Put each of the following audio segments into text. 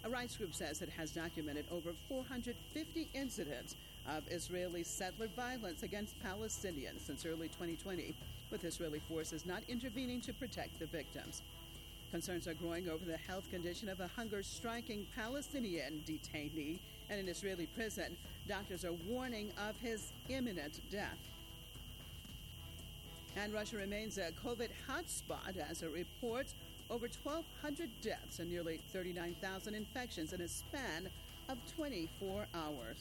A rights group says it has documented over 450 incidents of Israeli settler violence against Palestinians since early 2020, with Israeli forces not intervening to protect the victims. Concerns are growing over the health condition of a hunger-striking Palestinian detainee in an Israeli prison. Doctors are warning of his imminent death. And Russia remains a COVID hotspot as it reports over 1,200 deaths and nearly 39,000 infections in a span of 24 hours.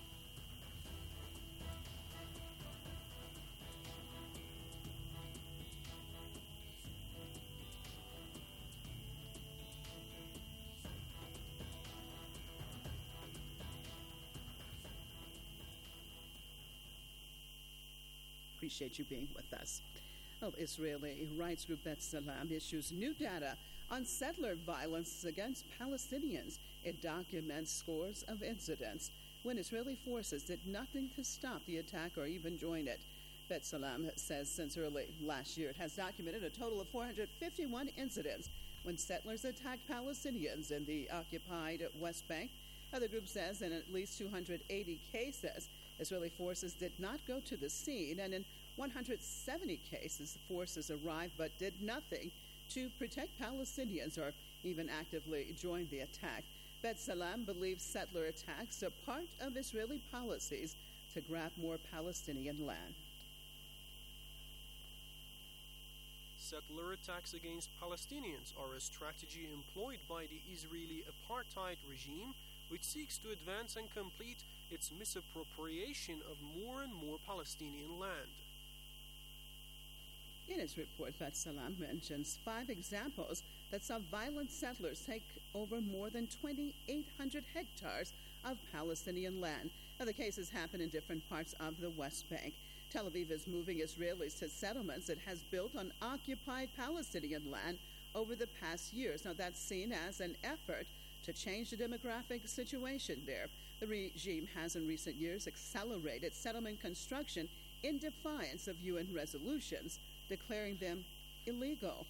Appreciate you being with us. Well, Israeli rights group B'Tselem issues new data on settler violence against Palestinians. It documents scores of incidents when Israeli forces did nothing to stop the attack or even join it. B'Tselem says since early last year it has documented a total of 451 incidents when settlers attacked Palestinians in the occupied West Bank. The group says in at least 280 cases, Israeli forces did not go to the scene, and in 170 cases, forces arrived but did nothing to protect Palestinians or even actively join the attack. B'Tselem believes settler attacks are part of Israeli policies to grab more Palestinian land. Settler attacks against Palestinians are a strategy employed by the Israeli apartheid regime, which seeks to advance and complete its misappropriation of more and more Palestinian land. In his report, B'Tselem mentions 5 examples that saw violent settlers take over more than 2,800 hectares of Palestinian land. Now, the cases happen in different parts of the West Bank. Tel Aviv is moving Israelis to settlements it has built on occupied Palestinian land over the past years. Now, that's seen as an effort to change the demographic situation there. The regime has in recent years accelerated settlement construction in defiance of UN resolutions, declaring them illegal.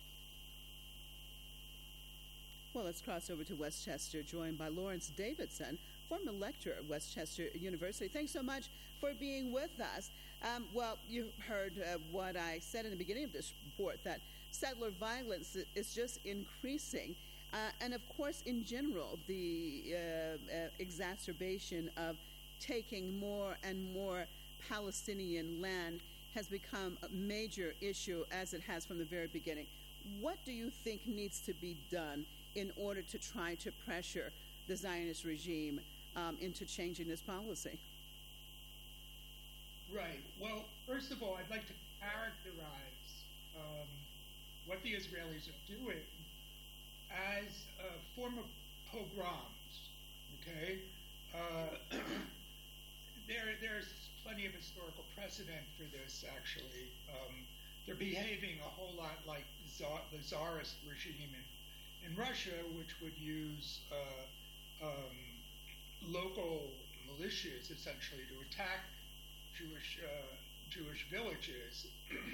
Well, let's cross over to Westchester, joined by Lawrence Davidson, former lecturer at Westchester University. Thanks so much for being with us. Well, you heard what I said in the beginning of this report, that settler violence is just increasing. And of course, in general, the exacerbation of taking more and more Palestinian land has become a major issue, as it has from the very beginning. What do you think needs to be done in order to try to pressure the Zionist regime into changing this policy? Right. Well, first of all, I'd like to characterize what the Israelis are doing as a form of pogroms, okay? There's plenty of historical precedent for this, actually. They're behaving a whole lot like the Tsarist regime in Russia, which would use local militias, essentially, to attack Jewish villages.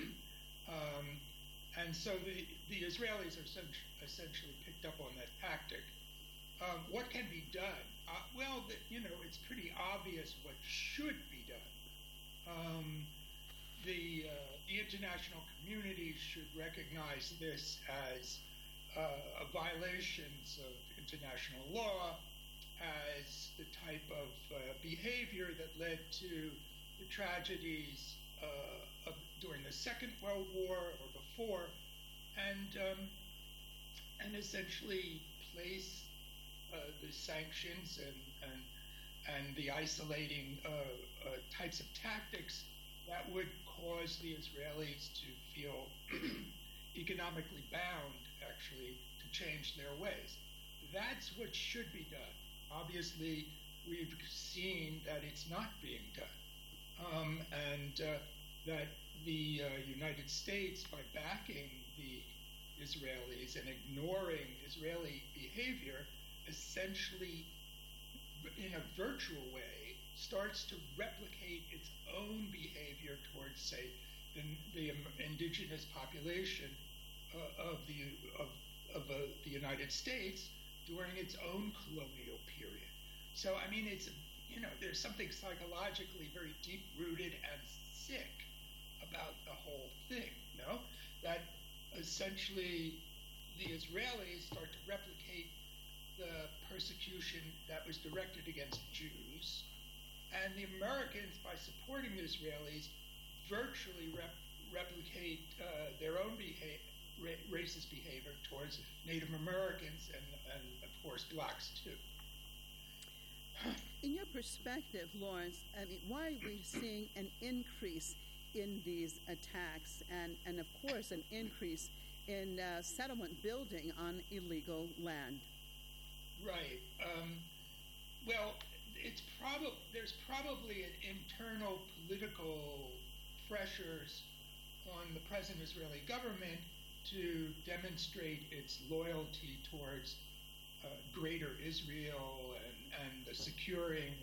And so the Israelis are essentially picked up on that tactic. What can be done? Well, it's pretty obvious what should be done. The international community should recognize this as violations of international law, as the type of behavior that led to the tragedies during the Second World War or before, and essentially place the sanctions and the isolating types of tactics that would cause the Israelis to feel economically bound, actually, to change their ways. That's what should be done. Obviously, we've seen that it's not being done, and that the United States, by backing the Israelis and ignoring Israeli behavior, essentially, in a virtual way, starts to replicate its own behavior towards, say, the indigenous population of the United States, during its own colonial period. So, I mean, it's, there's something psychologically very deep rooted and sick about the whole thing, that essentially the Israelis start to replicate the persecution that was directed against Jews, and the Americans, by supporting the Israelis, virtually replicate their own racist behavior towards Native Americans and of course, blacks too. In your perspective, Lawrence, I mean, why are we seeing an increase in these attacks and of course, an increase in settlement building on illegal land? Right. Well, there's probably an internal political pressures on the present Israeli government to demonstrate its loyalty towards greater Israel and the securing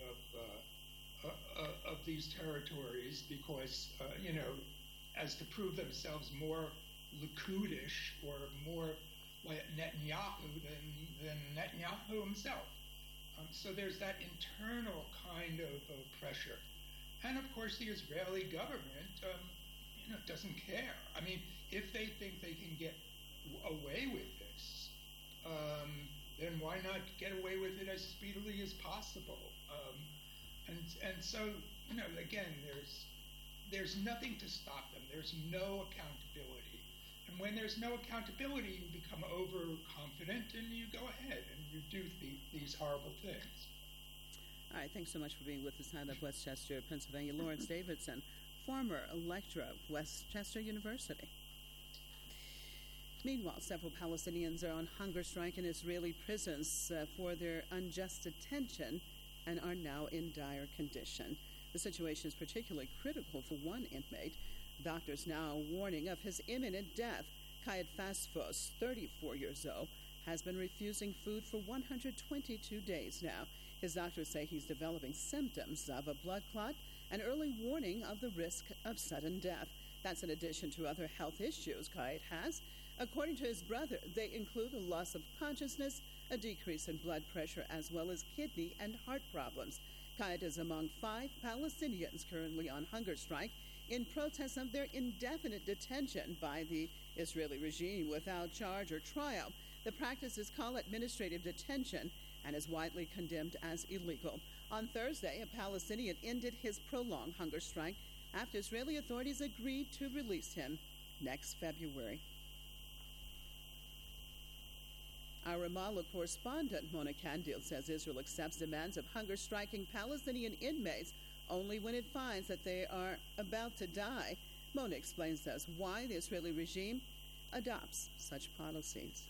of these territories because, as to prove themselves more Likudish or more like Netanyahu than Netanyahu himself. So there's that internal kind of pressure. And of course, the Israeli government, doesn't care. I mean, if they think they can get away with this, then why not get away with it as speedily as possible? And so, again, there's nothing to stop them. There's no accountability. And when there's no accountability, you become overconfident and you go ahead and you do these horrible things. All right, thanks so much for being with us out of Westchester, Pennsylvania. Lawrence Davidson, former lecturer of Westchester University. Meanwhile, several Palestinians are on hunger strike in Israeli prisons for their unjust detention and are now in dire condition. The situation is particularly critical for one inmate. Doctors now warning of his imminent death. Kayed Fasfos, 34 years old, has been refusing food for 122 days now. His doctors say he's developing symptoms of a blood clot, an early warning of the risk of sudden death. That's in addition to other health issues Kayed has. According to his brother, they include a loss of consciousness, a decrease in blood pressure, as well as kidney and heart problems. Kayed is among 5 Palestinians currently on hunger strike in protest of their indefinite detention by the Israeli regime without charge or trial. The practice is called administrative detention and is widely condemned as illegal. On Thursday, a Palestinian ended his prolonged hunger strike after Israeli authorities agreed to release him next February. Our Ramallah correspondent, Mona Kandil, says Israel accepts demands of hunger-striking Palestinian inmates only when it finds that they are about to die. Mona explains to us why the Israeli regime adopts such policies.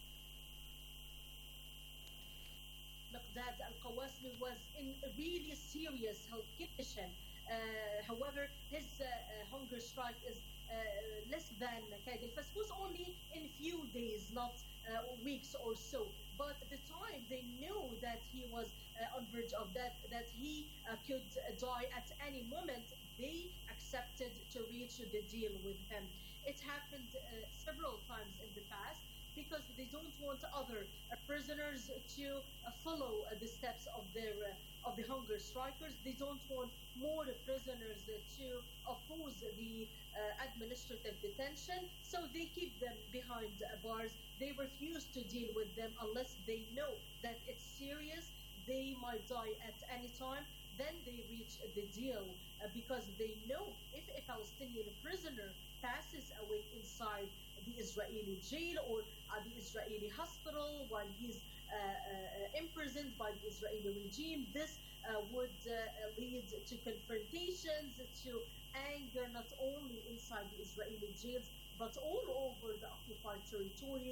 That Al-Qawasmi was in a really serious health condition. However, his hunger strike is less than Kayed Fasfos, only in a few days, not weeks or so. But at the time, they knew that he was on verge of death, that he could die at any moment. They accepted to reach the deal with him. It happened several times in the past because they don't want other prisoners to follow the steps of the hunger strikers. They don't want more prisoners to oppose the administrative detention, so they keep them behind bars. They refuse to deal with them unless they know that it's serious, they might die at any time. Then they reach the deal because they know if a Palestinian prisoner passes away inside the Israeli jail or the Israeli hospital while he's imprisoned by the Israeli regime, this would lead to confrontations, to anger not only inside the Israeli jails but all over the occupied territories.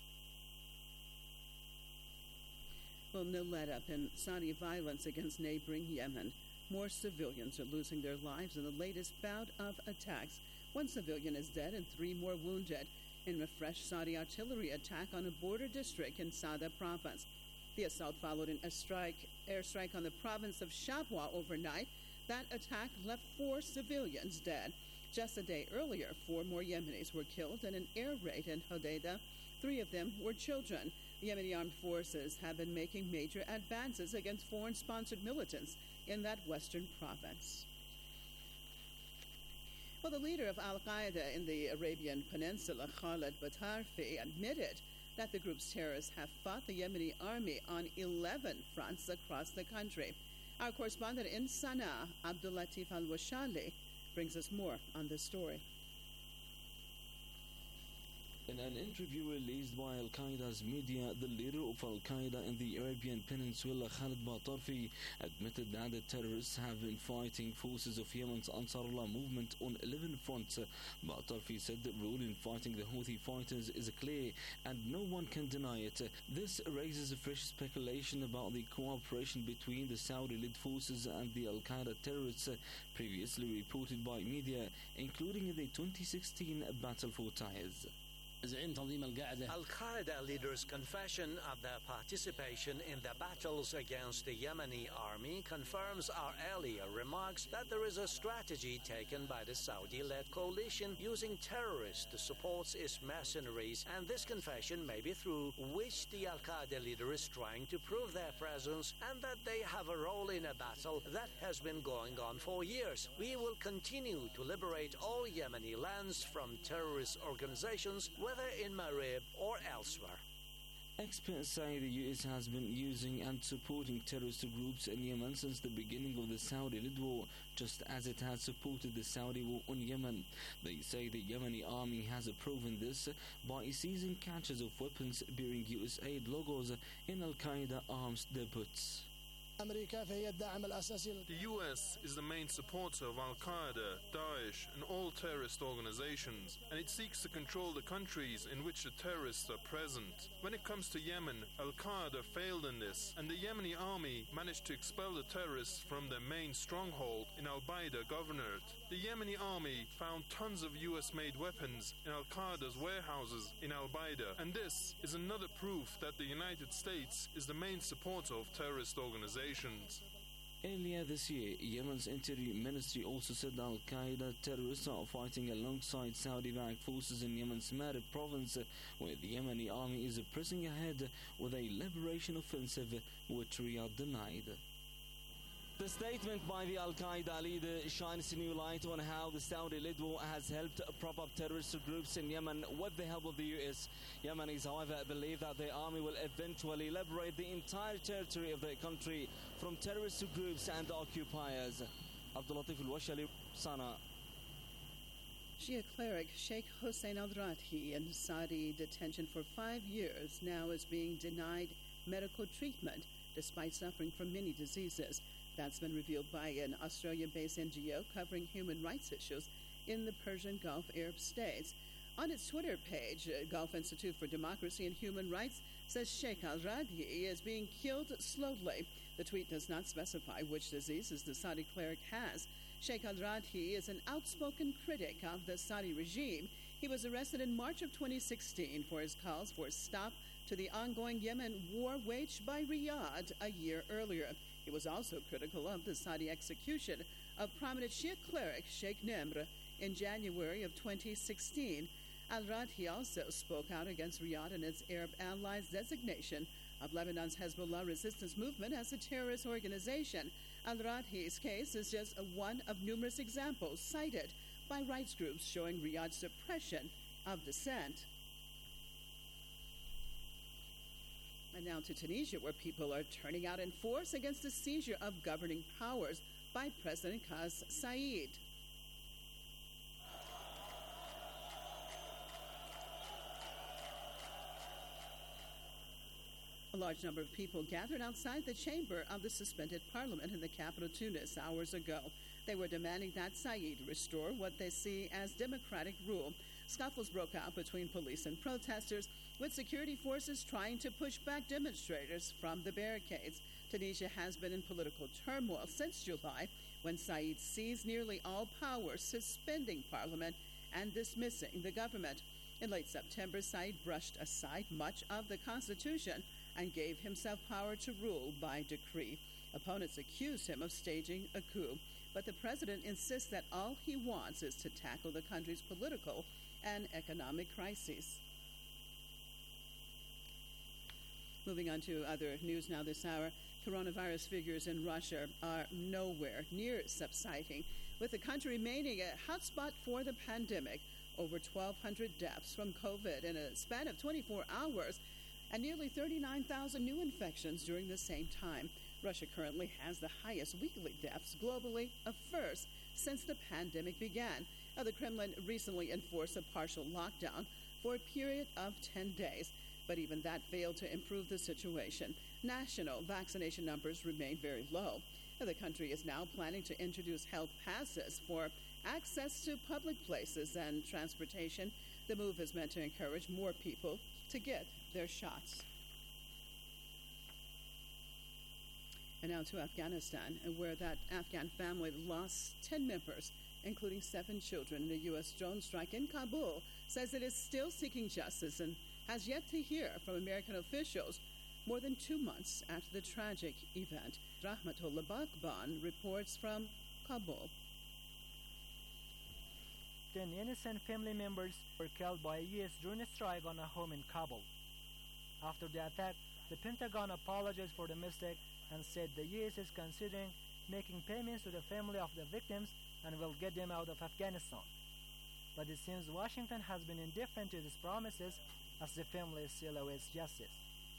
Well, no let-up in Saudi violence against neighboring Yemen. More civilians are losing their lives in the latest bout of attacks. 1 civilian is dead and 3 more wounded in a fresh Saudi artillery attack on a border district in Sada province. The assault followed an airstrike on the province of Shabwa overnight. That attack left 4 civilians dead. Just a day earlier, 4 more Yemenis were killed in an air raid in Hodeidah. 3 of them were children. Yemeni armed forces have been making major advances against foreign-sponsored militants in that western province. Well, the leader of al-Qaeda in the Arabian Peninsula, Khalid Batarfi, admitted that the group's terrorists have fought the Yemeni army on 11 fronts across the country. Our correspondent in Sana'a, Abdul Latif Al-Washali, brings us more on this story. In an interview released by Al-Qaeda's media, the leader of Al-Qaeda in the Arabian Peninsula, Khalid Batarfi, admitted that the terrorists have been fighting forces of Yemen's Ansarullah movement on 11 fronts. Batarfi said the role in fighting the Houthi fighters is clear and no one can deny it. This raises a fresh speculation about the cooperation between the Saudi-led forces and the Al-Qaeda terrorists, previously reported by media, including in the 2016 battle for Taiz. Al-Qaeda leaders' confession of their participation in the battles against the Yemeni army confirms our earlier remarks that there is a strategy taken by the Saudi-led coalition using terrorists to support its mercenaries, and this confession may be through which the Al-Qaeda leader is trying to prove their presence and that they have a role in a battle that has been going on for years. We will continue to liberate all Yemeni lands from terrorist organizations, whether in Marib or elsewhere. Experts say the U.S. has been using and supporting terrorist groups in Yemen since the beginning of the Saudi-led war, just as it has supported the Saudi war on Yemen. They say the Yemeni army has proven this by seizing caches of weapons bearing U.S. aid logos in Al-Qaeda arms depots. The U.S. is the main supporter of Al-Qaeda, Daesh, and all terrorist organizations, and it seeks to control the countries in which the terrorists are present. When it comes to Yemen, Al-Qaeda failed in this, and the Yemeni army managed to expel the terrorists from their main stronghold in Al-Baida Governorate. The Yemeni army found tons of U.S.-made weapons in Al-Qaeda's warehouses in Al-Baida, and this is another proof that the United States is the main supporter of terrorist organizations. Earlier this year, Yemen's Interior Ministry also said Al-Qaeda terrorists are fighting alongside Saudi-backed forces in Yemen's Marib province, where the Yemeni army is pressing ahead with a liberation offensive, which Riyadh denied. The statement by the Al-Qaeda leader shines a new light on how the Saudi-led war has helped prop up terrorist groups in Yemen with the help of the U.S. Yemenis, however, believe that their army will eventually liberate the entire territory of their country from terrorist groups and occupiers. Abdul Latif Al-Washali, Sana'a. Shia cleric Sheikh Hossein al-Rathi in Saudi detention for 5 years now is being denied medical treatment despite suffering from many diseases. That's been revealed by an Australia-based NGO covering human rights issues in the Persian Gulf Arab states. On its Twitter page, Gulf Institute for Democracy and Human Rights says Sheikh al-Rathi is being killed slowly. The tweet does not specify which diseases the Saudi cleric has. Sheikh al-Rathi is an outspoken critic of the Saudi regime. He was arrested in March of 2016 for his calls for a stop to the ongoing Yemen war waged by Riyadh a year earlier. He was also critical of the Saudi execution of prominent Shia cleric Sheikh Nimr in January of 2016. Al-Rathi also spoke out against Riyadh and its Arab allies' designation of Lebanon's Hezbollah resistance movement as a terrorist organization. Al-Rathi's case is just one of numerous examples cited by rights groups showing Riyadh's suppression of dissent. And now to Tunisia, where people are turning out in force against the seizure of governing powers by President Kais Saied. A large number of people gathered outside the chamber of the suspended parliament in the capital Tunis hours ago. They were demanding that Saied restore what they see as democratic rule. Scuffles broke out between police and protesters, with security forces trying to push back demonstrators from the barricades. Tunisia has been in political turmoil since July, when Saied seized nearly all power, suspending parliament and dismissing the government. In late September, Saied brushed aside much of the constitution and gave himself power to rule by decree. Opponents accused him of staging a coup, but the president insists that all he wants is to tackle the country's political and economic crises. Moving on to other news now this hour. Coronavirus figures in Russia are nowhere near subsiding, with the country remaining a hotspot for the pandemic. Over 1,200 deaths from COVID in a span of 24 hours, and nearly 39,000 new infections during the same time. Russia currently has the highest weekly deaths globally, a first since the pandemic began. The Kremlin recently enforced a partial lockdown for a period of 10 days, but even that failed to improve the situation. National vaccination numbers remain very low. The country is now planning to introduce health passes for access to public places and transportation. The move is meant to encourage more people to get their shots. And now to Afghanistan, where that Afghan family lost 10 members, including 7 children, in a U.S. drone strike in Kabul, says it is still seeking justice and has yet to hear from American officials more than 2 months after the tragic event. Rahmatullah Baghban reports from Kabul. 10 innocent family members were killed by a U.S. drone strike on a home in Kabul. After the attack, the Pentagon apologized for the mistake and said the U.S. is considering making payments to the family of the victims and will get them out of Afghanistan. But it seems Washington has been indifferent to these promises as the family still awaits justice.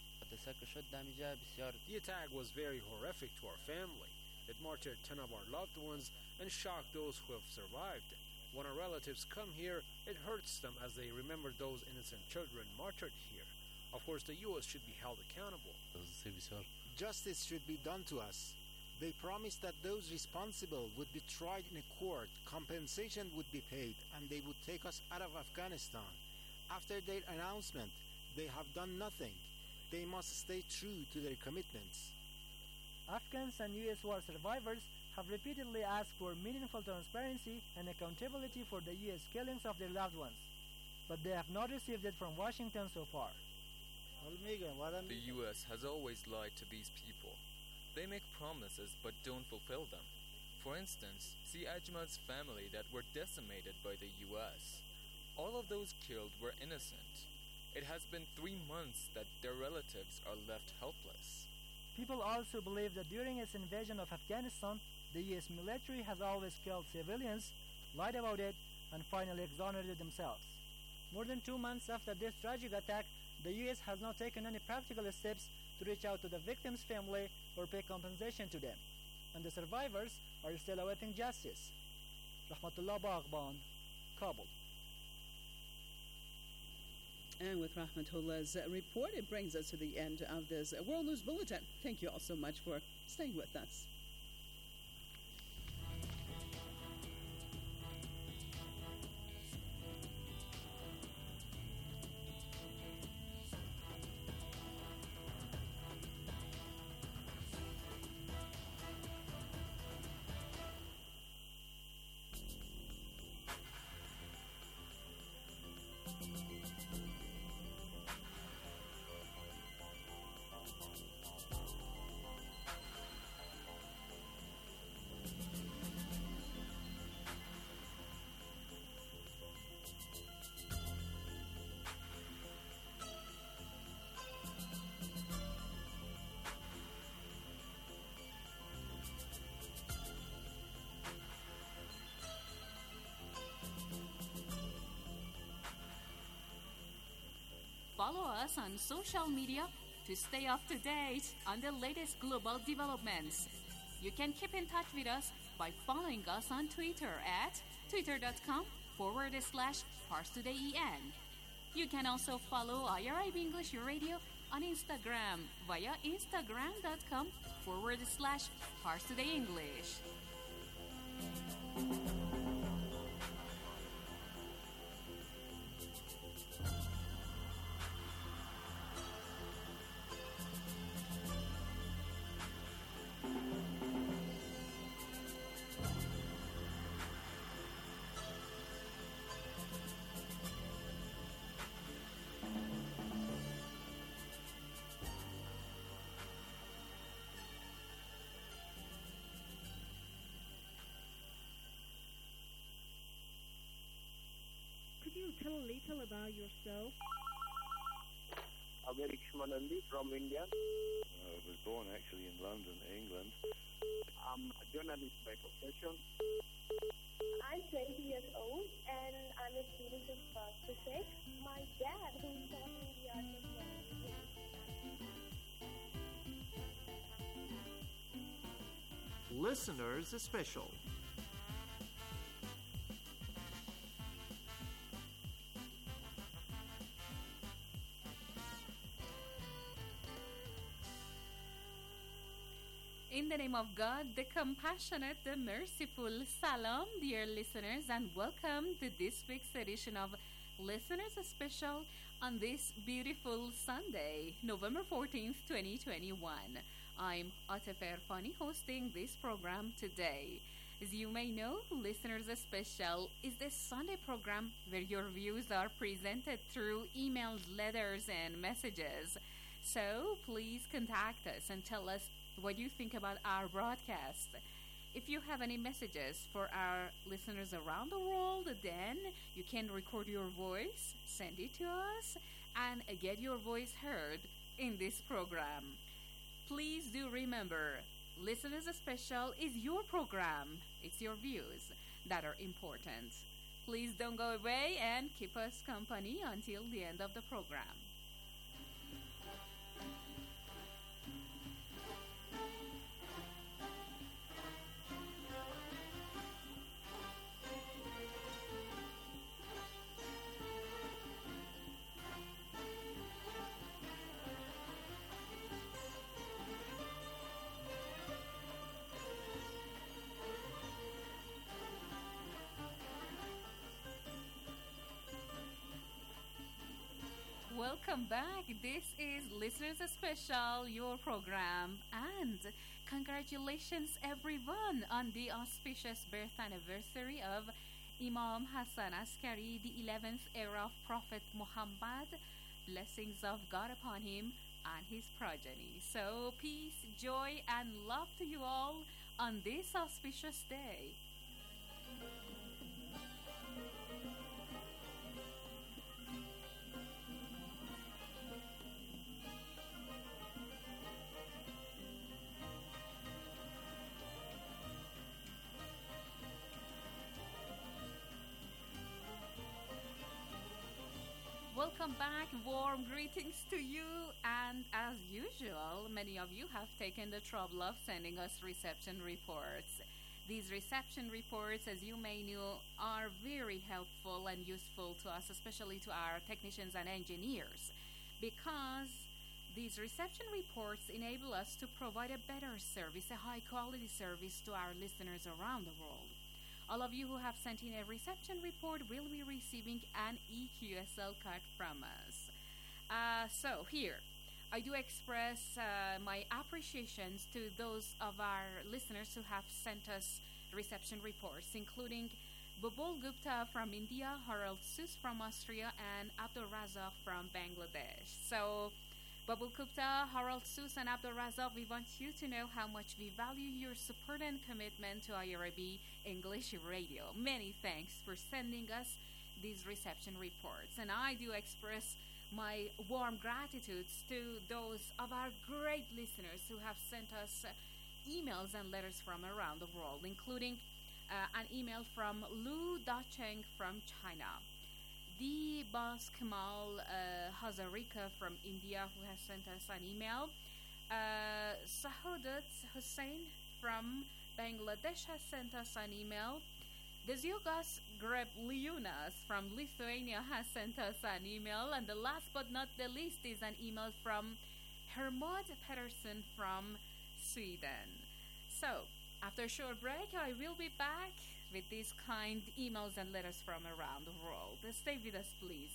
The attack was very horrific to our family. It martyred 10 of our loved ones and shocked those who have survived. When our relatives come here, it hurts them as they remember those innocent children martyred here. Of course, the U.S. should be held accountable. Justice should be done to us. They promised that those responsible would be tried in a court, compensation would be paid, and they would take us out of Afghanistan. After their announcement, they have done nothing. They must stay true to their commitments. Afghans and U.S. war survivors have repeatedly asked for meaningful transparency and accountability for the U.S. killings of their loved ones, but they have not received it from Washington so far. The U.S. has always lied to these people. They make promises but don't fulfill them. For instance, see Ajmad's family that were decimated by the U.S. All of those killed were innocent. It has been 3 months that their relatives are left helpless. People also believe that during its invasion of Afghanistan, the U.S. military has always killed civilians, lied about it, and finally exonerated themselves. More than 2 months after this tragic attack, the U.S. has not taken any practical steps to reach out to the victims' family or pay compensation to them, and the survivors are still awaiting justice. Rahmatullah Baghban, Kabul. And with Rahmatullah's report, it brings us to the end of this World News Bulletin. Thank you all so much for staying with us. Follow us on social media to stay up to date on the latest global developments. You can keep in touch with us by following us on Twitter at twitter.com/ParsTodayEN. You can also follow IRIB English Radio on Instagram via instagram.com/ParsTodayEnglish. Could you tell a little about yourself? Averish Manandi from India. I was born actually in London, England. I'm a journalist by profession. I'm 20 years old and I'm a student of physics. My dad, who taught me the art of Listeners Special. In the name of God, the compassionate, the merciful, Salam, dear listeners, and welcome to this week's edition of Listeners Special on this beautiful Sunday, November 14th, 2021. I'm Atefer Fani hosting this program today. As you may know, Listeners Special is the Sunday program where your views are presented through emails, letters, and messages. So please contact us and tell us what you think about our broadcast. If you have any messages for our listeners around the world, then you can record your voice, send it to us, and get your voice heard in this program. Please do remember, Listeners Special is your program. It's your views that are important. Please don't go away and keep us company until the end of the program. Welcome back. This is Listeners Special, your program, and congratulations everyone on the auspicious birth anniversary of Imam Hassan Askari, the 11th era of Prophet Muhammad. Blessings of God upon him and his progeny. So peace, joy, and love to you all on this auspicious day. Welcome back, warm greetings to you, and as usual, many of you have taken the trouble of sending us reception reports. These reception reports, as you may know, are very helpful and useful to us, especially to our technicians and engineers, because these reception reports enable us to provide a better service, a high-quality service to our listeners around the world. All of you who have sent in a reception report will be receiving an EQSL card from us. So here, I do express my appreciations to those of our listeners who have sent us reception reports, including Bubul Gupta from India, Harold Sus from Austria, and Abdul Razak from Bangladesh. So, Babul Gupta, Harold Sus, and Abdul Razak, we want you to know how much we value your support and commitment to IRIB English Radio. Many thanks for sending us these reception reports. And I do express my warm gratitudes to those of our great listeners who have sent us emails and letters from around the world, including an email from Lu Dacheng from China. The Bas Kamal Hazarika from India, who has sent us an email. Sahudat Hussain from Bangladesh has sent us an email. Deziugas Grebliunas from Lithuania has sent us an email. And the last but not the least is an email from Hermod Pedersen from Sweden. So, after a short break, I will be back with these kind emails and letters from around the world. Stay with us, please.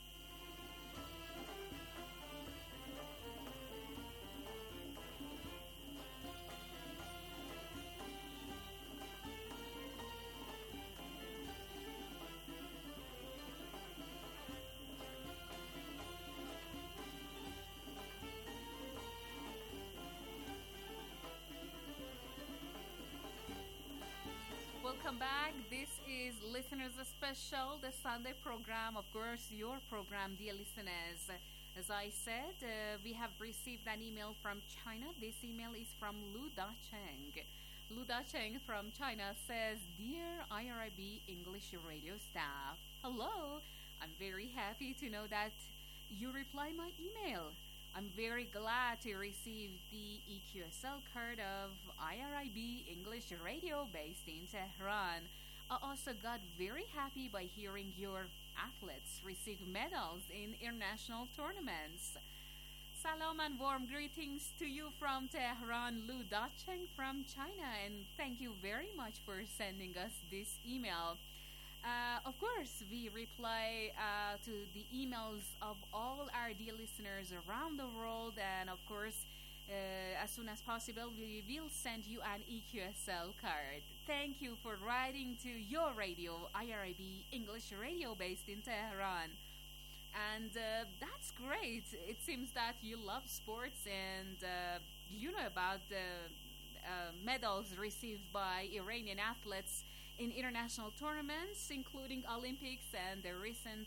Welcome back. This is Listeners Special, the Sunday program. Of course, your program, dear listeners. As I said, we have received an email from China. This email is from Lu Dacheng. Lu Dacheng from China says, Dear IRIB English radio staff, hello. I'm very happy to know that you reply my email. I'm very glad to receive the EQSL card of IRIB English radio based in Tehran. I also got very happy by hearing your athletes receive medals in international tournaments. Salam and warm greetings to you from Tehran, Lu Dacheng from China, and thank you very much for sending us this email. Of course, we reply to the emails of all our dear listeners around the world, and of course, as soon as possible, we will send you an EQSL card. Thank you for writing to your radio, IRIB English radio based in Tehran. And that's great. It seems that you love sports and you know about the medals received by Iranian athletes in international tournaments, including Olympics and the recent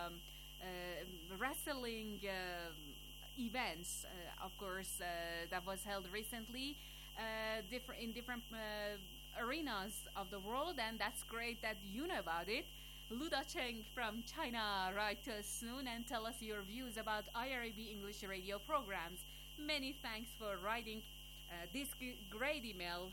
wrestling events, of course, that was held recently in different arenas of the world, and that's great that you know about it. Lu Dacheng from China, write to us soon and tell us your views about IRIB English radio programs. Many thanks for writing this great email,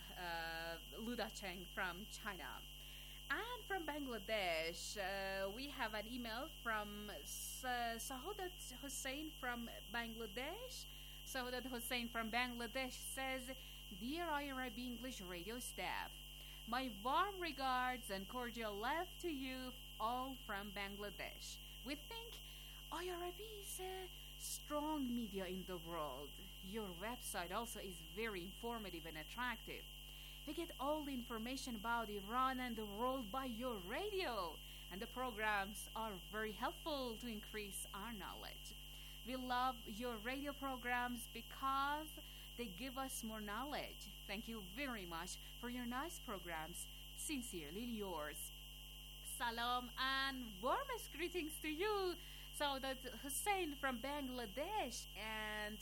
Lu Dacheng from China. And from Bangladesh, we have an email from Sahudat Hussain from Bangladesh. Sahudat Hussain from Bangladesh says, Dear IRIB English radio staff, my warm regards and cordial love to you all from Bangladesh. We think IRIB is a strong media in the world. Your website also is very informative and attractive. We get all the information about Iran and the world by your radio, and the programs are very helpful to increase our knowledge. We love your radio programs because they give us more knowledge. Thank you very much for your nice programs. Sincerely yours. Salam and warmest greetings to you, Saudat Hussain from Bangladesh, and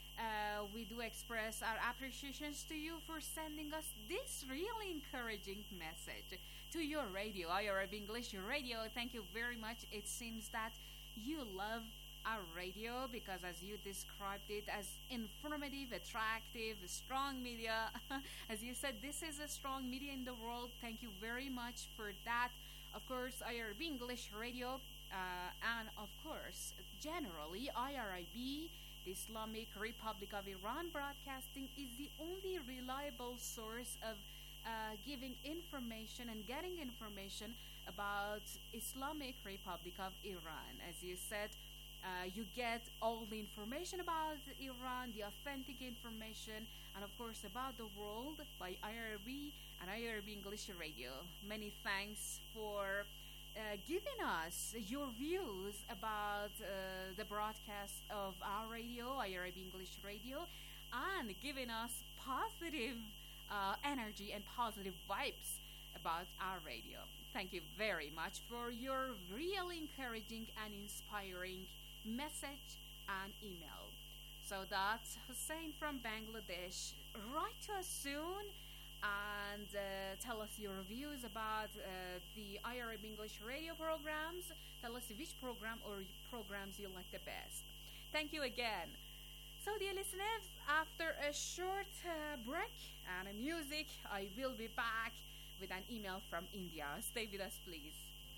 we do express our appreciations to you for sending us this really encouraging message to your radio, IRIB English Radio. Thank you very much. It seems that you love our radio because, as you described it, as informative, attractive, strong media. As you said, this is a strong media in the world. Thank you very much for that. Of course, IRIB English Radio, and of course, generally, IRIB, the Islamic Republic of Iran Broadcasting, is the only reliable source of giving information and getting information about Islamic Republic of Iran. As you said, you get all the information about Iran, the authentic information, and of course about the world by IRIB and IRIB English Radio. Many thanks for giving us your views about the broadcast of our radio, IRIB English Radio, and giving us positive energy and positive vibes about our radio. Thank you very much for your really encouraging and inspiring message and email. So that's Hussein from Bangladesh. Write to us soon and tell us your views about the IRIB English radio programs. Tell us which program or programs you like the best. Thank you again. So, dear listeners, after a short break and a music, I will be back with an email from India. Stay with us, please.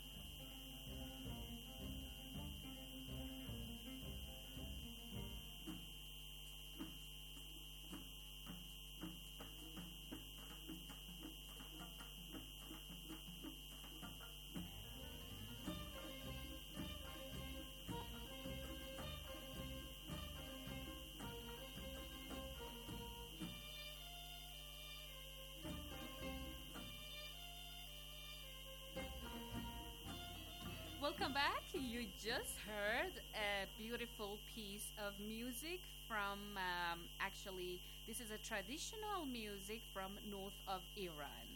Welcome back. You just heard a beautiful piece of music from, actually, this is a traditional music from north of Iran.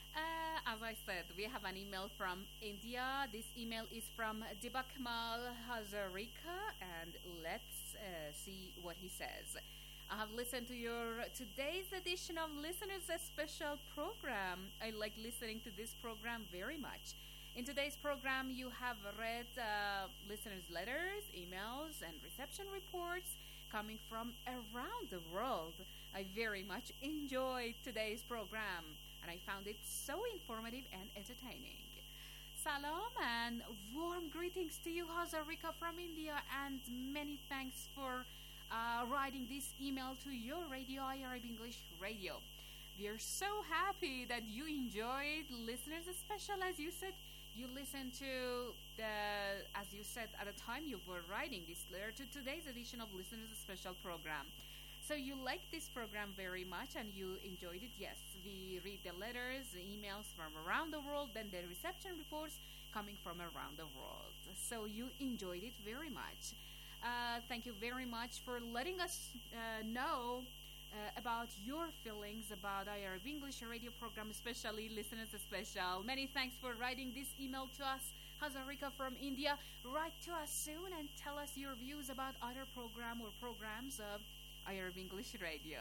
As I said, we have an email from India. This email is from Dibakmal Hazarika, and let's see what he says. I have listened to your today's edition of Listeners Special program. I like listening to this program very much. In today's program, you have read listeners' letters, emails, and reception reports coming from around the world. I very much enjoyed today's program, and I found it so informative and entertaining. Salam and warm greetings to you, Hazarika from India, and many thanks for writing this email to your radio, IRIB English Radio. We are so happy that you enjoyed Listeners Special. As you said, you listened to as you said at the time you were writing this letter, to today's edition of Listeners Special program. So you liked this program very much and you enjoyed it. Yes, we read the letters, the emails from around the world, then the reception reports coming from around the world. So you enjoyed it very much. Thank you very much for letting us know about your feelings about IRIB English radio program, especially Listeners Special. Many thanks for writing this email to us. Hazarika from India, write to us soon and tell us your views about other program or programs of IRIB English Radio.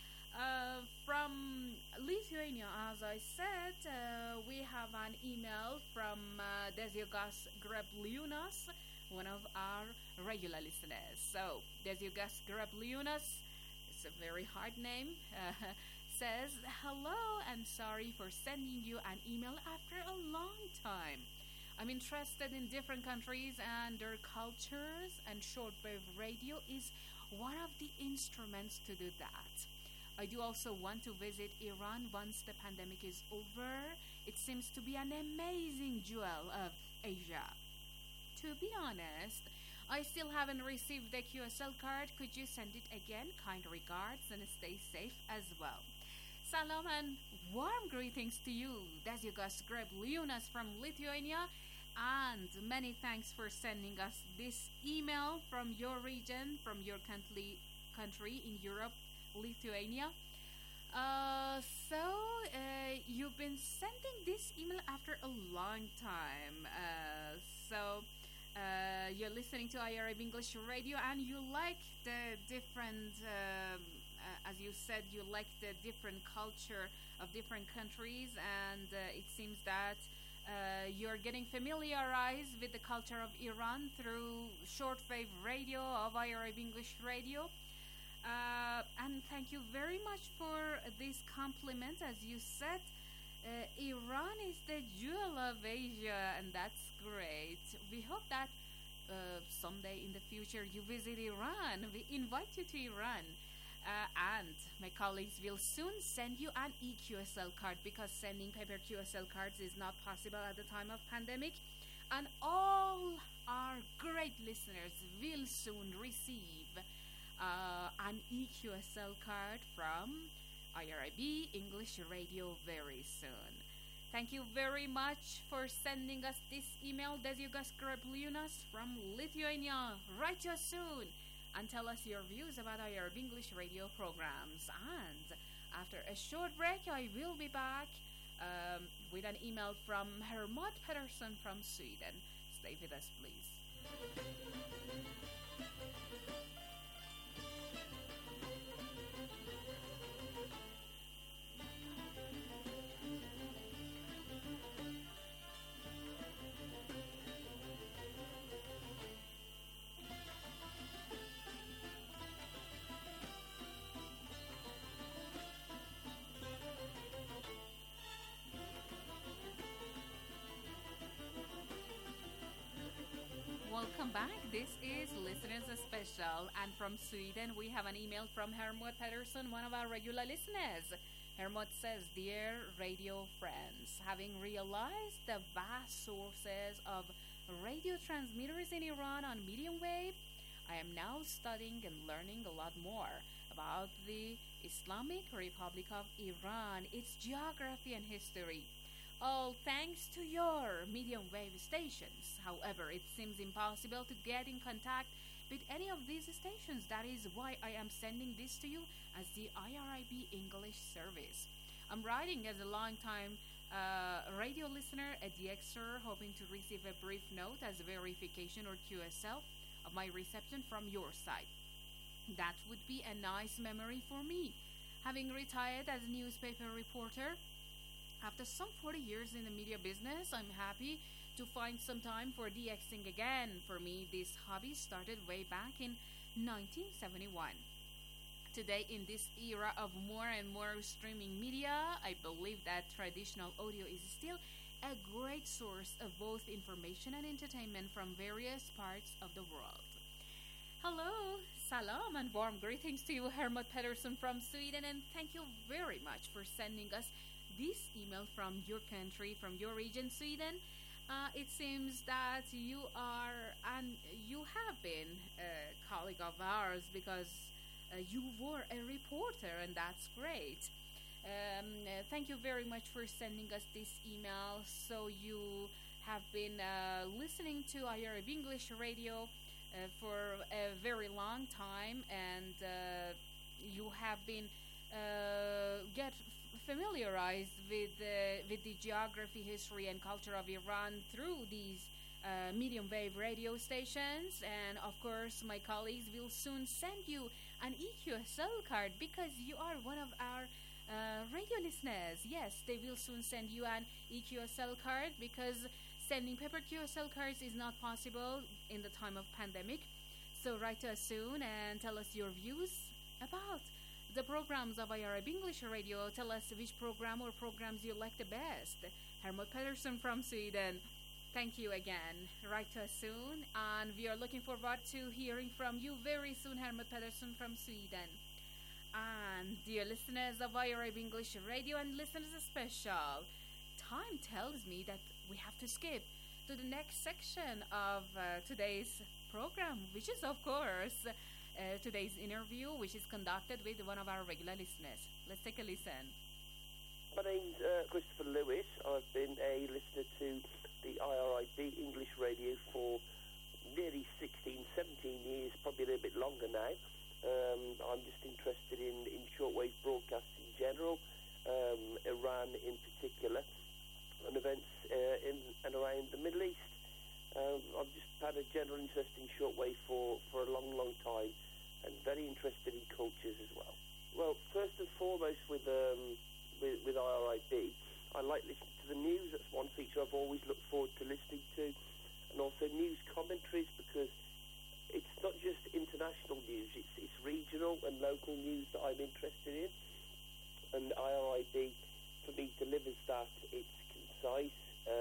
From Lithuania, as I said, we have an email from Deziogas Grebliunas, one of our regular listeners. So, Deziogas Grebliunas, it's a very hard name, says, hello and sorry for sending you an email after a long time. I'm interested in different countries and their cultures, and shortwave radio is one of the instruments to do that. I do also want to visit Iran once the pandemic is over. It seems to be an amazing jewel of Asia. To be honest, I still haven't received the QSL card. Could you send it again? Kind regards and stay safe as well. Salam and warm greetings to you, Deziogas Grebliunas from Lithuania, and many thanks for sending us this email from your region, from your country in Europe, Lithuania. You've been sending this email after a long time. You're listening to IRIB English Radio and you like the different, as you said, you like the different culture of different countries, and it seems that you're getting familiarized with the culture of Iran through shortwave radio of IRIB English Radio. And thank you very much for this compliment. As you said, Iran is the jewel of Asia, and that's great. We hope that someday in the future you visit Iran. We invite you to Iran. And my colleagues will soon send you an eQSL card, because sending paper QSL cards is not possible at the time of pandemic. And all our great listeners will soon receive an eQSL card from IRIB English Radio very soon. Thank you very much for sending us this email, Deziogas Grebliunas from Lithuania. Write to us soon and tell us your views about IRIB English radio programs. And after a short break, I will be back with an email from Hermod Pedersen from Sweden. Stay with us, please. Welcome back. This is Listeners Special, and from Sweden we have an email from Hermod Pedersen, one of our regular listeners. Hermod says, dear radio friends, having realized the vast sources of radio transmitters in Iran on medium wave, I am now studying and learning a lot more about the Islamic Republic of Iran, its geography and history. All thanks to your medium wave stations. However, it seems impossible to get in contact with any of these stations. That is why I am sending this to you as the IRIB English service. I'm writing as a long-time radio listener, a DXer, hoping to receive a brief note as verification or QSL of my reception from your side. That would be a nice memory for me. Having retired as a newspaper reporter, after some 40 years in the media business, I'm happy to find some time for DXing again. For me, this hobby started way back in 1971. Today, in this era of more and more streaming media, I believe that traditional audio is still a great source of both information and entertainment from various parts of the world. Hello, salam, and warm greetings to you, Hermod Pedersen from Sweden, and thank you very much for sending us this email from your country, from your region, Sweden. It seems that you are, and you have been a colleague of ours because you were a reporter, and that's great. Thank you very much for sending us this email. So you have been listening to Arab English Radio for a very long time, and you have been get familiarized with the geography, history, and culture of Iran through these medium wave radio stations. And of course, my colleagues will soon send you an EQSL card because you are one of our radio listeners. Yes, they will soon send you an EQSL card because sending paper QSL cards is not possible in the time of pandemic. So write to us soon and tell us your views about the programs of Arab English Radio. Tell us which program or programs you like the best. Hermod Pedersen from Sweden. Thank you again. Write to us soon, and we are looking forward to hearing from you very soon, Hermod Pedersen from Sweden. And dear listeners of Arab English Radio and listeners special, time tells me that we have to skip to the next section of today's program, which is, of course, today's interview, which is conducted with one of our regular listeners. Let's take a listen. My name's Christopher Lewis. I've been a listener to the IRIB English Radio for nearly 16, 17 years, probably a little bit longer now. I'm just interested in shortwave broadcasts in general, Iran in particular, and events in and around the Middle East. I've just had a general interest in shortwave for a long, long time, and very interested in cultures as well. Well, first and foremost with IRIB, I like listening to the news. That's one feature I've always looked forward to listening to, and also news commentaries, because it's not just international news, it's regional and local news that I'm interested in, and IRIB for me delivers that. It's concise,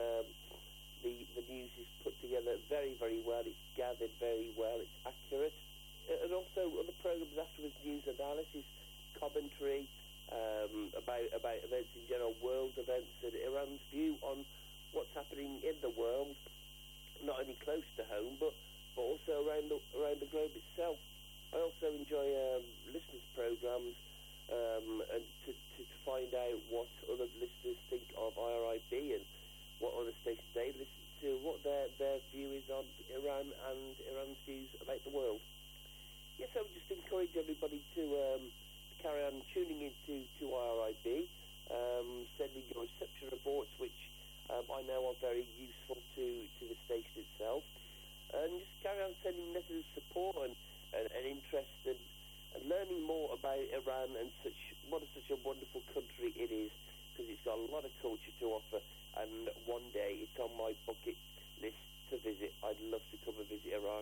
the news is put together very, very well, it's gathered very well, it's accurate, and also other programs afterwards, news analysis, commentary about events in general, world events, and Iran's view on what's happening in the world, not only close to home, but also around the globe itself. I also enjoy listeners' programs and to find out what other listeners think of IRIB and what other stations they listen to, what their view is on Iran and Iran's views about the world. Yes, I would just encourage everybody to carry on tuning into IRIB, sending your reception reports, which I know are very useful to the station itself, and just carry on sending letters of support and interest and learning more about Iran and such a wonderful country it is, because it's got a lot of culture to offer, and one day it's on my bucket list to visit. I'd love to come and visit Iran.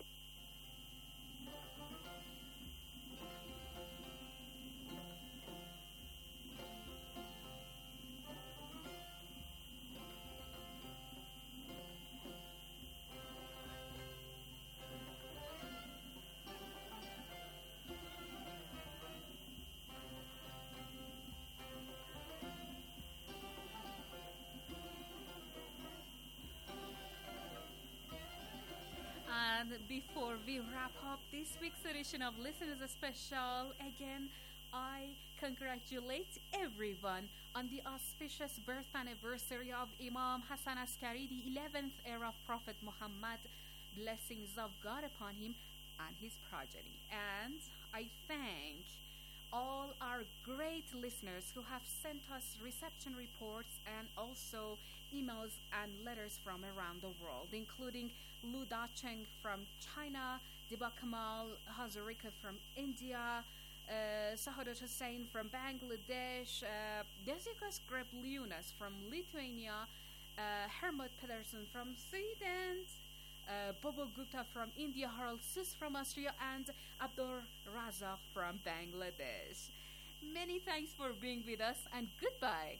Before we wrap up this week's edition of Listeners Special, again, I congratulate everyone on the auspicious birth anniversary of Imam Hassan Askari, the 11th heir of Prophet Muhammad. Blessings of God upon him and his progeny. And I thank all our great listeners who have sent us reception reports and also emails and letters from around the world, including Lu Dacheng from China, Diba Kamal Hazarika from India, Sahadat Hussain from Bangladesh, Desikas Grebliunas from Lithuania, Hermod Pedersen from Sweden, Bobo Gupta from India, Harald Sus from Austria, and Abdur Razak from Bangladesh. Many thanks for being with us, and goodbye.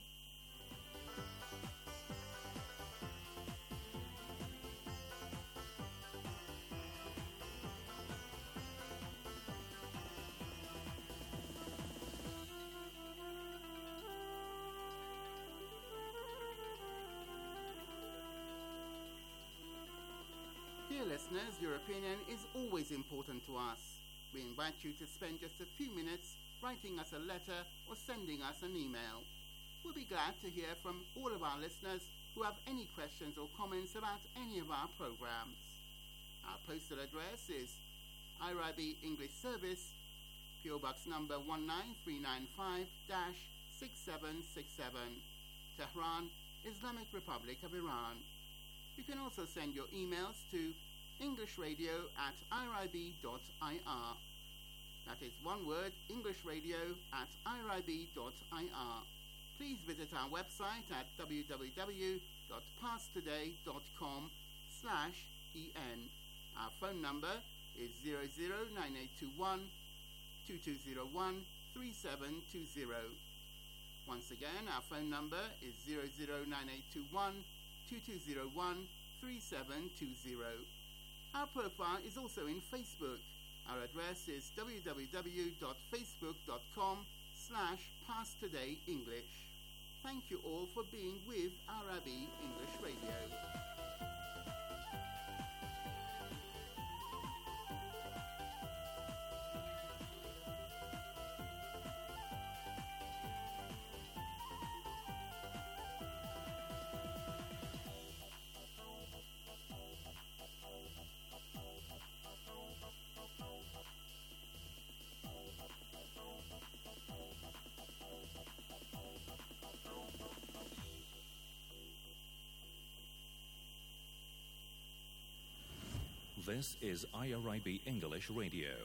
Dear listeners, your opinion is always important to us. We invite you to spend just a few minutes writing us a letter or sending us an email. We'll be glad to hear from all of our listeners who have any questions or comments about any of our programs. Our postal address is IRIB English Service, PO Box number 19395-6767, Tehran, Islamic Republic of Iran. You can also send your emails to englishradio@irib.ir. That is one word, englishradio@irib.ir. Please visit our website at www.parstoday.com/en. Our phone number is 009821 2201 3720. Once again, our phone number is 009821 2201 3720. Our profile is also in Facebook. Our address is www.facebook.com/PassTodayEnglish. Thank you all for being with IRIB English Radio. This is IRIB English Radio.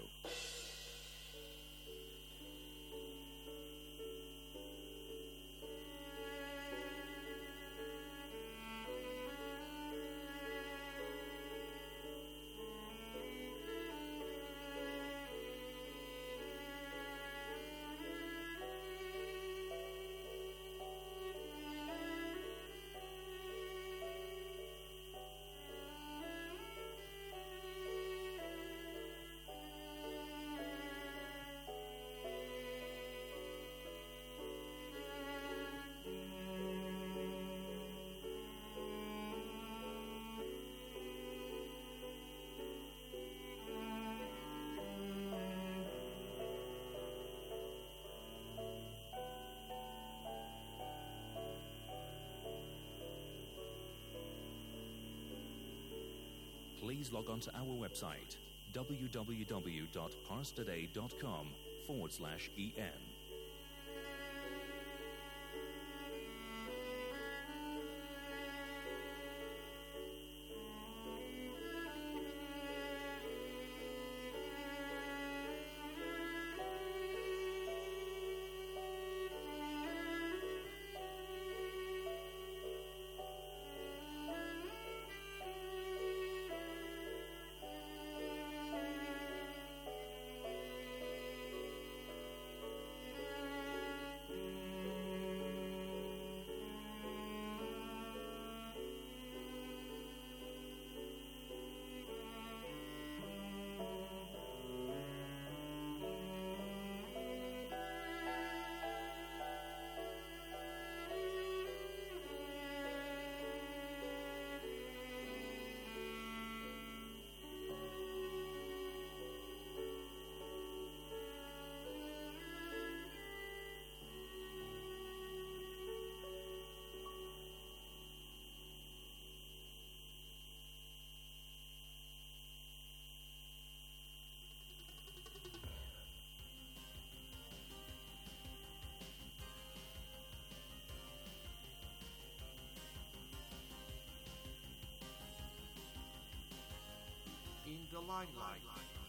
Please log on to our website www.parstoday.com/en. the limelight.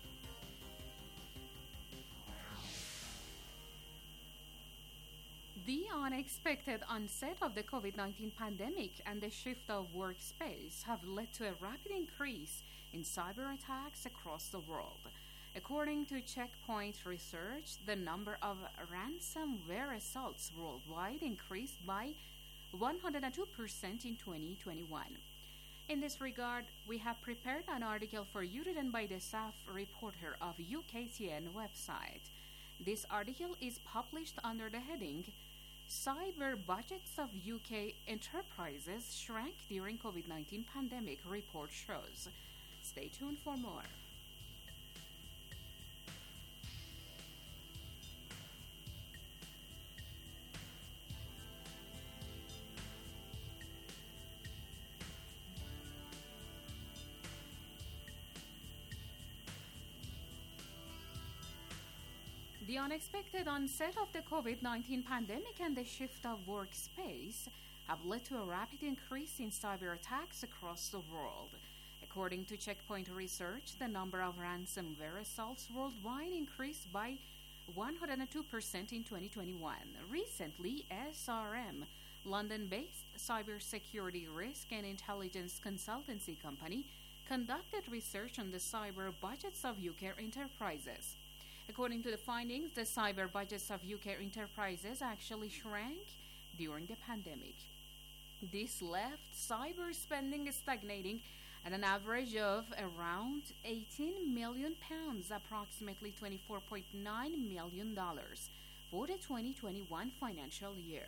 The unexpected onset of the COVID-19 pandemic and the shift of workspace have led to a rapid increase in cyber attacks across the world. According to Checkpoint Research, the number of ransomware assaults worldwide increased by 102% in 2021. In this regard, we have prepared an article for you written by the staff reporter of UKTN website. This article is published under the heading Cyber Budgets of UK Enterprises Shrank During COVID-19 Pandemic, report shows. Stay tuned for more. The unexpected onset of the COVID-19 pandemic and the shift of workspace have led to a rapid increase in cyber attacks across the world. According to Checkpoint Research, the number of ransomware assaults worldwide increased by 102% in 2021. Recently, SRM, London-based cybersecurity risk and intelligence consultancy company, conducted research on the cyber budgets of UK enterprises. According to the findings, the cyber budgets of UK enterprises actually shrank during the pandemic. This left cyber spending stagnating at an average of around £18 million, approximately $24.9 million, for the 2021 financial year.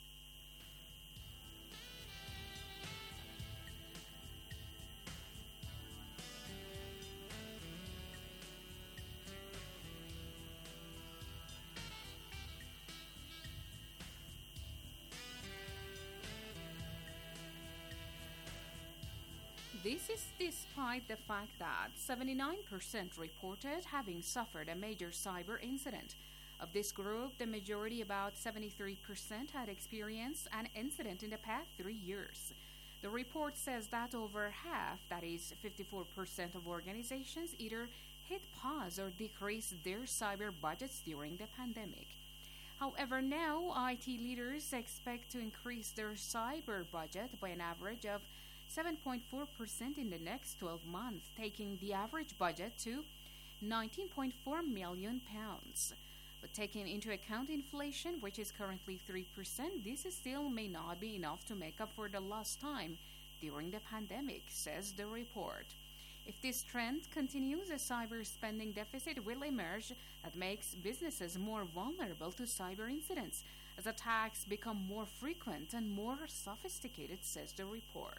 This is despite the fact that 79% reported having suffered a major cyber incident. Of this group, the majority, about 73%, had experienced an incident in the past 3 years. The report says that over half, that is 54% of organizations, either hit pause or decreased their cyber budgets during the pandemic. However, now IT leaders expect to increase their cyber budget by an average of 7.4% in the next 12 months, taking the average budget to £19.4 million. But taking into account inflation, which is currently 3%, this still may not be enough to make up for the lost time during the pandemic, says the report. If this trend continues, a cyber spending deficit will emerge that makes businesses more vulnerable to cyber incidents as attacks become more frequent and more sophisticated, says the report.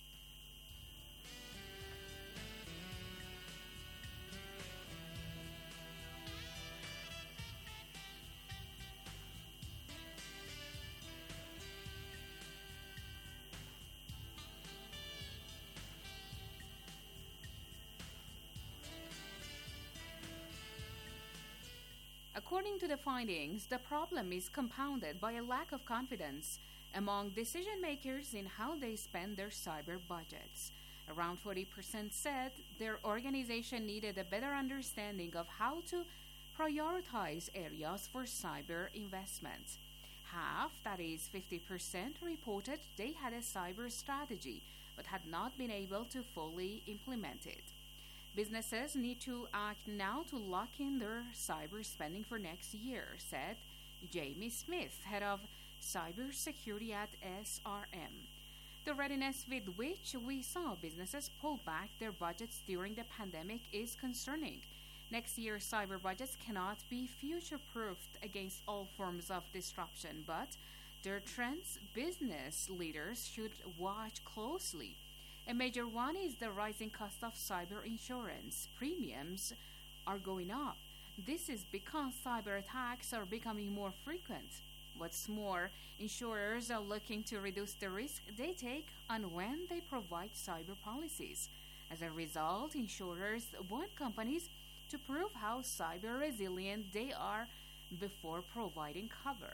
According to the findings, the problem is compounded by a lack of confidence among decision makers in how they spend their cyber budgets. Around 40% said their organization needed a better understanding of how to prioritize areas for cyber investment. Half, that is 50%, reported they had a cyber strategy but had not been able to fully implement it. Businesses need to act now to lock in their cyber spending for next year, said Jamie Smith, head of cybersecurity at SRM. The readiness with which we saw businesses pull back their budgets during the pandemic is concerning. Next year's cyber budgets cannot be future-proofed against all forms of disruption, but their trends business leaders should watch closely. A major one is the rising cost of cyber insurance. Premiums are going up. This is because cyber attacks are becoming more frequent. What's more, insurers are looking to reduce the risk they take on when they provide cyber policies. As a result, insurers want companies to prove how cyber resilient they are before providing cover.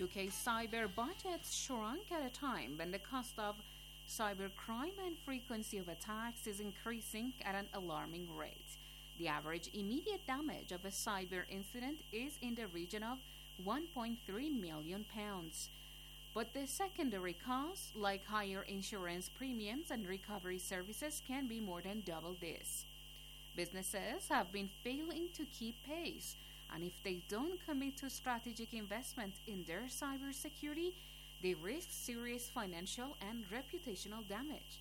UK cyber budgets shrunk at a time when the cost of cybercrime and frequency of attacks is increasing at an alarming rate. The average immediate damage of a cyber incident is in the region of £1.3 million. But the secondary costs, like higher insurance premiums and recovery services, can be more than double this. Businesses have been failing to keep pace, and if they don't commit to strategic investment in their cybersecurity, they risk serious financial and reputational damage.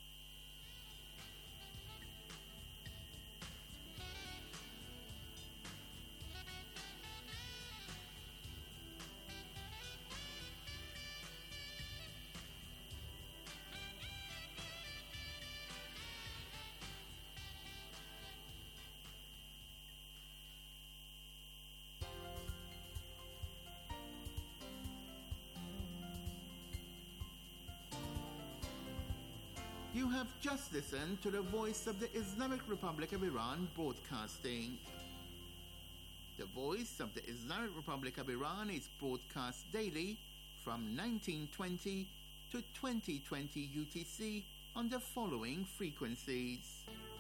You have just listened to the Voice of the Islamic Republic of Iran broadcasting. The Voice of the Islamic Republic of Iran is broadcast daily from 1920 to 2020 UTC on the following frequencies.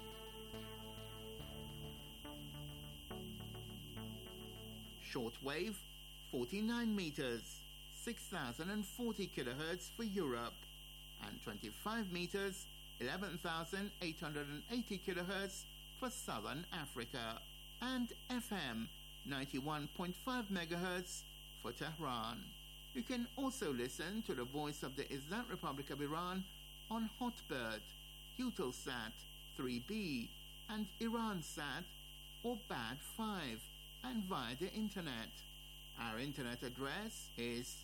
Shortwave 49 meters, 6040 kilohertz for Europe, and 25 meters, 11,880 kilohertz for Southern Africa, and FM 91.5 megahertz for Tehran. You can also listen to the Voice of the Islamic Republic of Iran on Hotbird, Eutelsat 3B, and Iransat or Bad 5, and via the internet. Our internet address is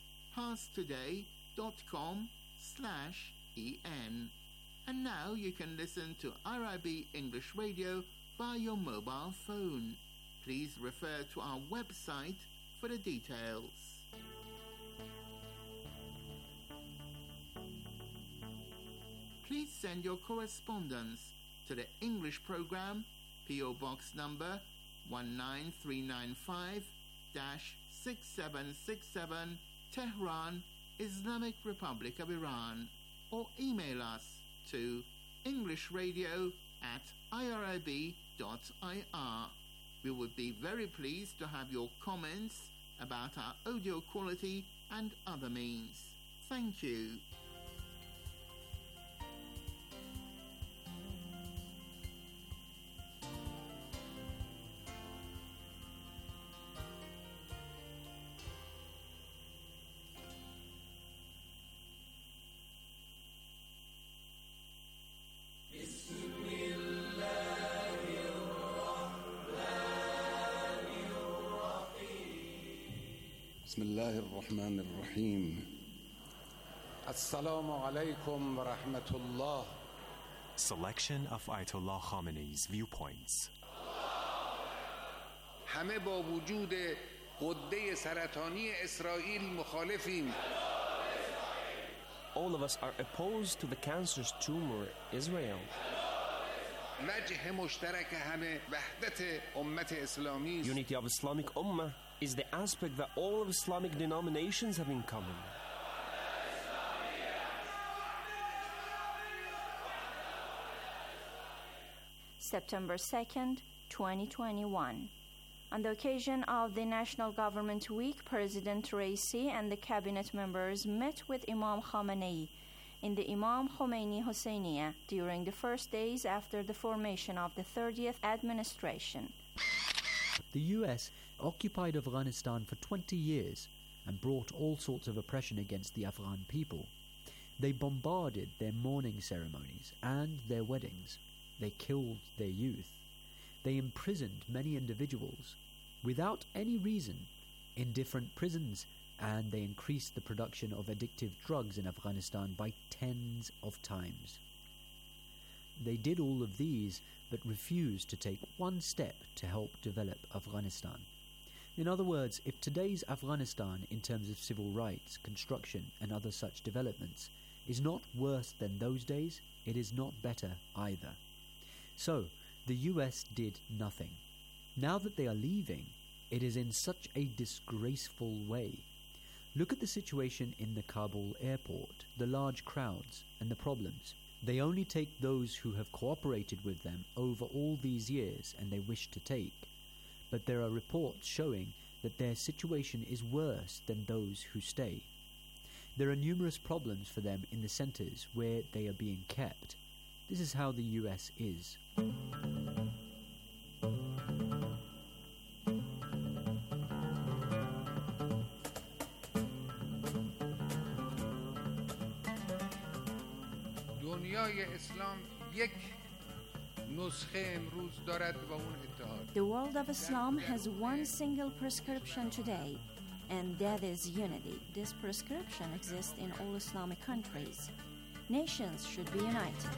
parstoday.com/en. And now you can listen to IRIB English Radio via your mobile phone. Please refer to our website for the details. Please send your correspondence to the English program, PO Box number 19395-6767, Tehran, Islamic Republic of Iran, or email us to englishradio@irib.ir. We would be very pleased to have your comments about our audio quality and other means. Thank you. بسم الله الرحمن الرحيم السلام عليكم ورحمة الله. Selection of Ayatollah Khamenei's viewpoints. همه با وجود غده سرطانی اسرائیل مخالفیم. All of us are opposed to the cancerous tumor Israel. وجه مشترک همه وحدت امت اسلامی. Unity of Islamic Ummah is the aspect that all of Islamic denominations have in common. September 2nd, 2021. On the occasion of the National Government Week, President Raisi and the cabinet members met with Imam Khamenei in the Imam Khomeini Hosseiniya during the first days after the formation of the 30th administration. The US occupied Afghanistan for 20 years and brought all sorts of oppression against the Afghan people. They bombarded their mourning ceremonies and their weddings. They killed their youth. They imprisoned many individuals without any reason in different prisons, and they increased the production of addictive drugs in Afghanistan by tens of times. They did all of these but refused to take one step to help develop Afghanistan. In other words, if today's Afghanistan, in terms of civil rights, construction, and other such developments, is not worse than those days, it is not better either. So, the US did nothing. Now that they are leaving, it is in such a disgraceful way. Look at the situation in the Kabul airport, the large crowds and the problems. They only take those who have cooperated with them over all these years and they wish to take. But there are reports showing that their situation is worse than those who stay. There are numerous problems for them in the centers where they are being kept. This is how the US is. دنیای اسلام یک نسخه امروز دارد و اون اتحاد. The world of Islam has one single prescription today, and that is unity. This prescription exists in all Islamic countries. Nations should be united.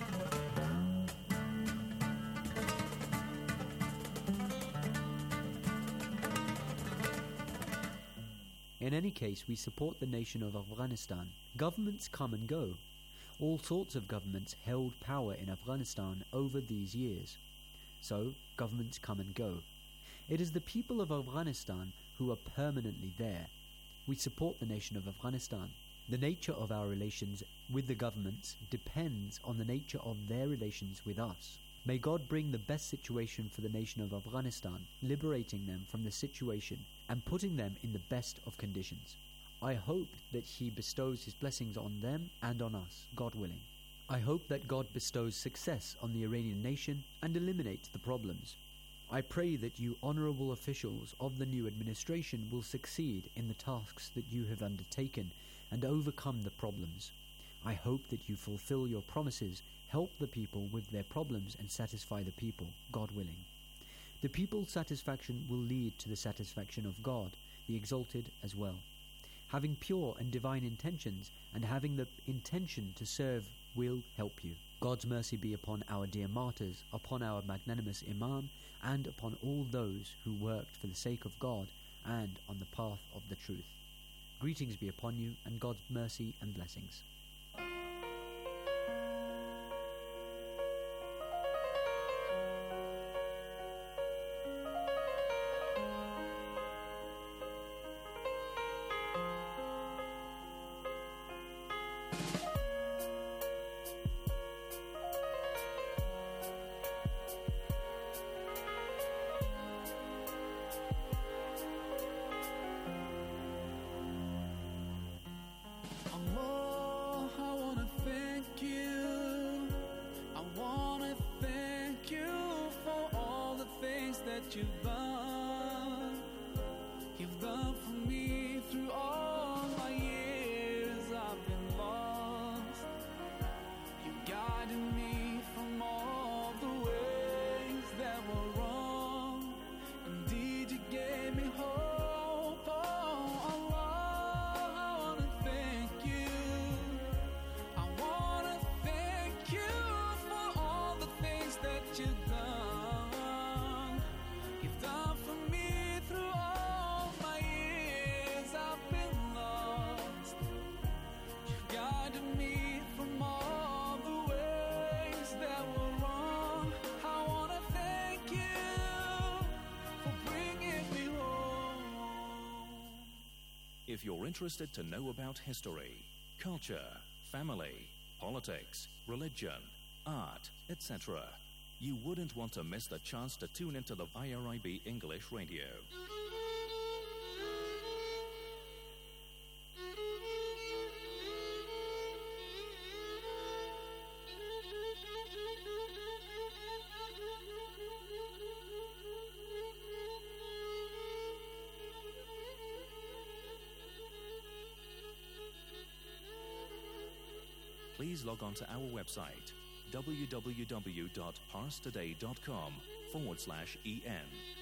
In any case, we support the nation of Afghanistan. Governments come and go. All sorts of governments held power in Afghanistan over these years. So, governments come and go. It is the people of Afghanistan who are permanently there. We support the nation of Afghanistan. The nature of our relations with the governments depends on the nature of their relations with us. May God bring the best situation for the nation of Afghanistan, liberating them from the situation and putting them in the best of conditions. I hope that He bestows His blessings on them and on us, God willing. I hope that God bestows success on the Iranian nation and eliminates the problems. I pray that you honorable officials of the new administration will succeed in the tasks that you have undertaken and overcome the problems. I hope that you fulfill your promises, help the people with their problems and satisfy the people, God willing. The people's satisfaction will lead to the satisfaction of God, the Exalted, as well. Having pure and divine intentions and having the intention to serve will help you. God's mercy be upon our dear martyrs, upon our magnanimous Imam, and upon all those who worked for the sake of God and on the path of the truth. Greetings be upon you, and God's mercy and blessings. You've done for me through all my years. I've been lost. You guided me from all the ways that were wrong. Indeed, you gave me hope. Oh Allah, I wanna thank you. I wanna thank you for all the things that you've done. If you're interested to know about history, culture, family, politics, religion, art, etc., you wouldn't want to miss the chance to tune into the IRIB English Radio. Please log on to our website www.parstoday.com/en